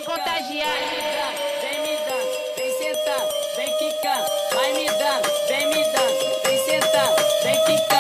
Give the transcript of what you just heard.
contagiar. Vem me dando, vem sentando, vem quicando. Vai me dando, vem me dando, vem sentando, vem quicando.